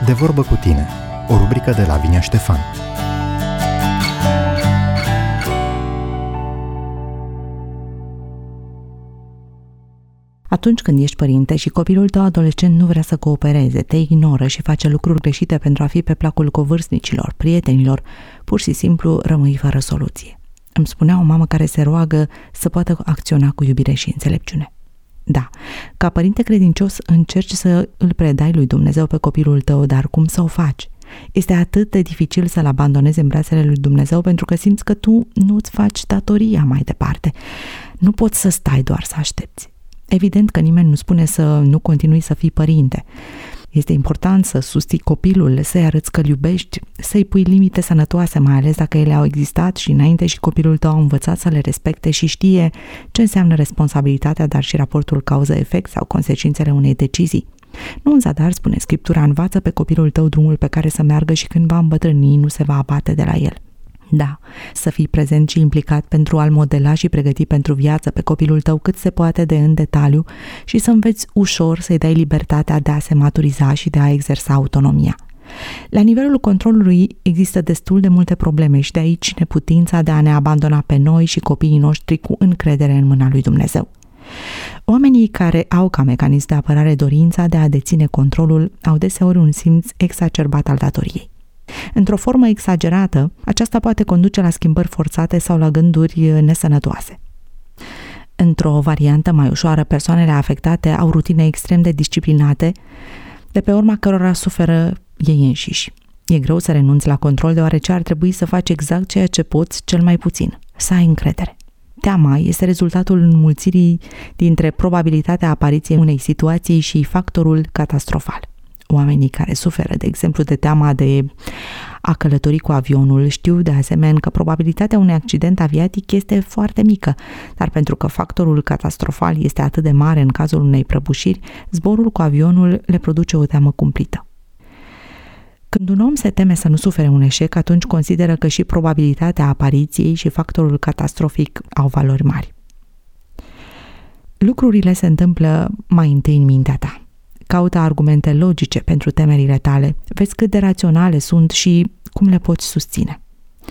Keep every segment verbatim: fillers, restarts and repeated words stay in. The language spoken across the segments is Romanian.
De vorbă cu tine, o rubrică de Lavinia Ștefan. Atunci când ești părinte și copilul tău adolescent nu vrea să coopereze, te ignoră și face lucruri greșite pentru a fi pe placul covârstnicilor, prietenilor, pur și simplu rămâi fără soluție. Îmi spunea o mamă care se roagă să poată acționa cu iubire și înțelepciune. Da, ca părinte credincios încerci să îl predai lui Dumnezeu pe copilul tău, dar cum să o faci? Este atât de dificil să-l abandonezi în brațele lui Dumnezeu pentru că simți că tu nu-ți faci datoria mai departe. Nu poți să stai doar să aștepți. Evident că nimeni nu spune să nu continui să fii părinte. Este important să susții copilul, să-i arăți că îl iubești, să-i pui limite sănătoase, mai ales dacă ele au existat și înainte și copilul tău a învățat să le respecte și știe ce înseamnă responsabilitatea, dar și raportul cauză-efect sau consecințele unei decizii. Nu în zadar, spune Scriptura, învață pe copilul tău drumul pe care să meargă și când va îmbătrâni nu se va abate de la el. Da, să fii prezent și implicat pentru a-l modela și pregăti pentru viață pe copilul tău cât se poate de în detaliu și să înveți ușor să-i dai libertatea de a se maturiza și de a exersa autonomia. La nivelul controlului există destul de multe probleme și de aici neputința de a ne abandona pe noi și copiii noștri cu încredere în mâna lui Dumnezeu. Oamenii care au ca mecanism de apărare dorința de a deține controlul au deseori un simț exacerbat al datoriei. Într-o formă exagerată, aceasta poate conduce la schimbări forțate sau la gânduri nesănătoase. Într-o variantă mai ușoară, persoanele afectate au rutine extrem de disciplinate, de pe urma cărora suferă ei înșiși. E greu să renunți la control deoarece ar trebui să faci exact ceea ce poți cel mai puțin, să ai încredere. Teama este rezultatul înmulțirii dintre probabilitatea apariției unei situații și factorul catastrofal. Oamenii care suferă, de exemplu, de teama de a călători cu avionul știu de asemenea că probabilitatea unui accident aviatic este foarte mică, dar pentru că factorul catastrofal este atât de mare în cazul unei prăbușiri, zborul cu avionul le produce o teamă cumplită. Când un om se teme să nu sufere un eșec, atunci consideră că și probabilitatea apariției și factorul catastrofic au valori mari. Lucrurile se întâmplă mai întâi în mintea ta. Caută argumente logice pentru temerile tale, vezi cât de raționale sunt și cum le poți susține.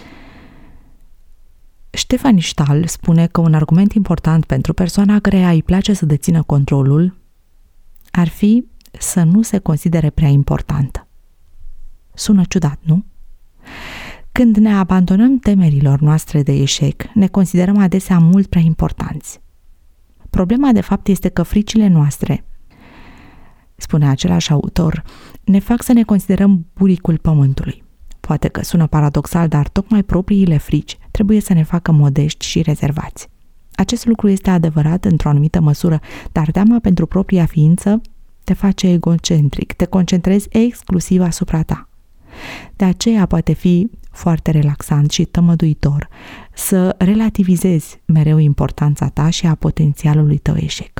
Stefan Stahl spune că un argument important pentru persoana căreia îi place să dețină controlul ar fi să nu se considere prea importantă. Sună ciudat, nu? Când ne abandonăm temerilor noastre de eșec, ne considerăm adesea mult prea importanți. Problema, de fapt, este că fricile noastre, spune același autor, ne fac să ne considerăm buricul pământului. Poate că sună paradoxal, dar tocmai propriile frici trebuie să ne facă modești și rezervați. Acest lucru este adevărat într-o anumită măsură, dar teama pentru propria ființă te face egocentric, te concentrezi exclusiv asupra ta. De aceea poate fi foarte relaxant și tămăduitor să relativizezi mereu importanța ta și a potențialului tău eșec.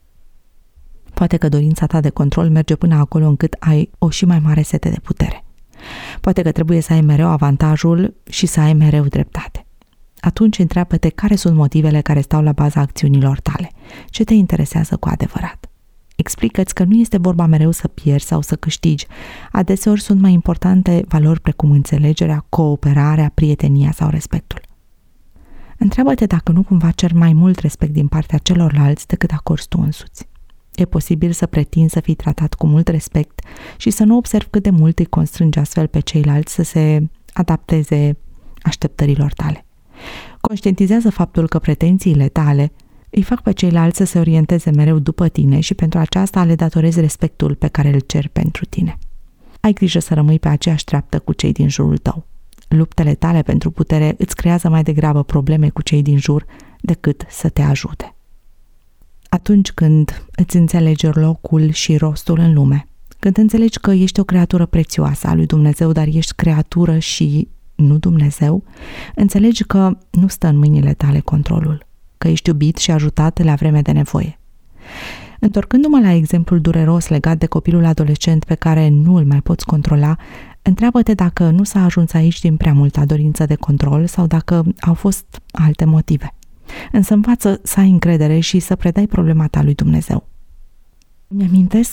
Poate că dorința ta de control merge până acolo încât ai o și mai mare sete de putere. Poate că trebuie să ai mereu avantajul și să ai mereu dreptate. Atunci întreabă-te care sunt motivele care stau la baza acțiunilor tale. Ce te interesează cu adevărat? Explică-ți că nu este vorba mereu să pierzi sau să câștigi. Adeseori sunt mai importante valori precum înțelegerea, cooperarea, prietenia sau respectul. Întreabă-te dacă nu cumva cer mai mult respect din partea celorlalți decât acorzi tu însuți. E posibil să pretinzi să fii tratat cu mult respect și să nu observi cât de mult îi constrângi astfel pe ceilalți să se adapteze așteptărilor tale. Conștientizează faptul că pretențiile tale îi fac pe ceilalți să se orienteze mereu după tine și pentru aceasta le datorezi respectul pe care îl ceri pentru tine. Ai grijă să rămâi pe aceeași treaptă cu cei din jurul tău. Luptele tale pentru putere îți creează mai degrabă probleme cu cei din jur decât să te ajute. Atunci când îți înțelegi locul și rostul în lume, când înțelegi că ești o creatură prețioasă a lui Dumnezeu, dar ești creatură și nu Dumnezeu, înțelegi că nu stă în mâinile tale controlul, că ești iubit și ajutat la vreme de nevoie. Întorcându-mă la exemplul dureros legat de copilul adolescent pe care nu îl mai poți controla, întreabă-te dacă nu s-a ajuns aici din prea multă dorință de control sau dacă au fost alte motive. Însă învață să ai încredere și să predai problema ta lui Dumnezeu. Îmi amintesc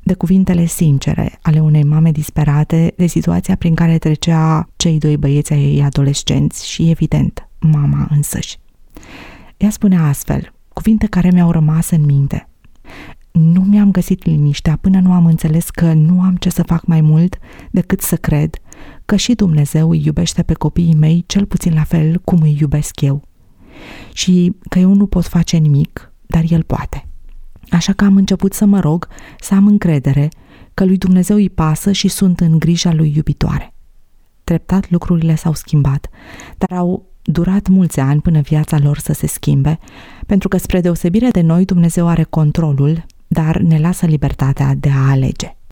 de cuvintele sincere ale unei mame disperate de situația prin care trecea cei doi băieți ai ei adolescenți și, evident, mama însăși. Ea spunea astfel, cuvinte care mi-au rămas în minte. Nu mi-am găsit liniștea până nu am înțeles că nu am ce să fac mai mult decât să cred că și Dumnezeu îi iubește pe copiii mei cel puțin la fel cum îi iubesc eu. Și că eu nu pot face nimic, dar El poate. Așa că am început să mă rog, să am încredere că lui Dumnezeu îi pasă și sunt în grija lui iubitoare. Treptat lucrurile s-au schimbat, dar au durat mulți ani până viața lor să se schimbe, pentru că spre deosebire de noi Dumnezeu are controlul, dar ne lasă libertatea de a alege.